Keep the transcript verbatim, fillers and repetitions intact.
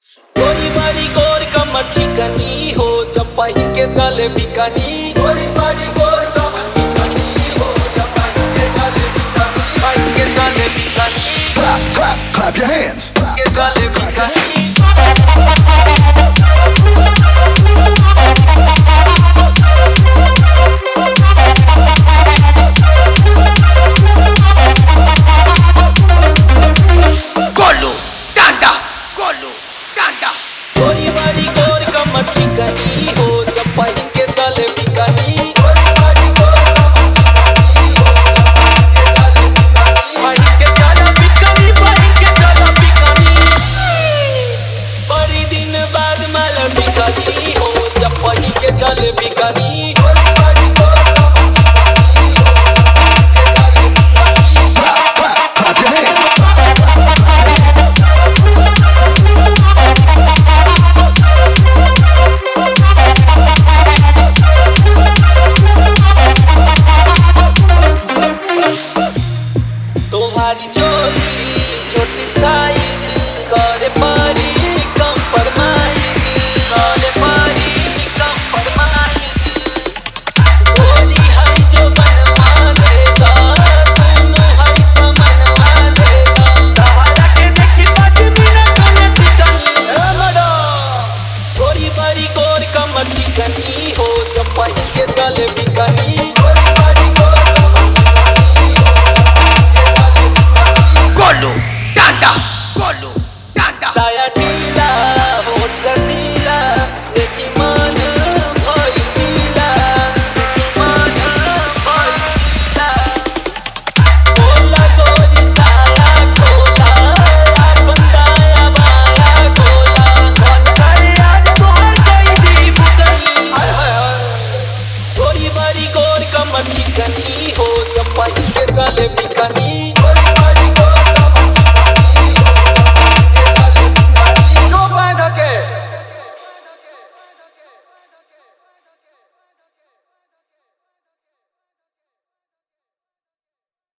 गोरी बारी गोर कमर चिकनी हो जब पहिन के चले बिकनी। गोरी बारी गोर कमर चिकनी हो जब पहिन के चले बिकनी। पहिन के चले bikini. Clap, clap, clap your hands. के चले बिकनी। गोरी बारी गोर कमर चिकनी हो जब पहिन के चले बिकनी। गोरी बारी गोर कमर चिकनी हो जब पहिन के चले बिकनी। पहिन के चले बिकनी। बड़ी दिन बाद माल बिकनी हो जब पहिन के चले बिकनी। गोरी बारी गोर कमर चिकनी हो जब पहिन के चले bikini. Clap, clap, clap your hands. तुम्हारी चोली छोटी साइज करे परी कंप्रोमाइज। करे परी कंप्रोमाइज। गोरी है जो बनवा देगा तुम है समनवा देगा। सहारा के देखी पाँच मिनट में चिकनी। गोरी बारी गोर कमर चिकनी हो जब पहिन के चले बिकनी। गोरी बारी गोर कमर चिकनी हो साया ढीला होठ रसीला देखी मन भइल ढीला। मन भइल ढीला। खोला गोरी साया खोला अपन दाया बाया खोला। मन करे आज तोहर कई दी बुकनी। हाय हाय हाय। गोरी बारी गोर कमर चिकनी हो जब पहिन के चले बिकनी।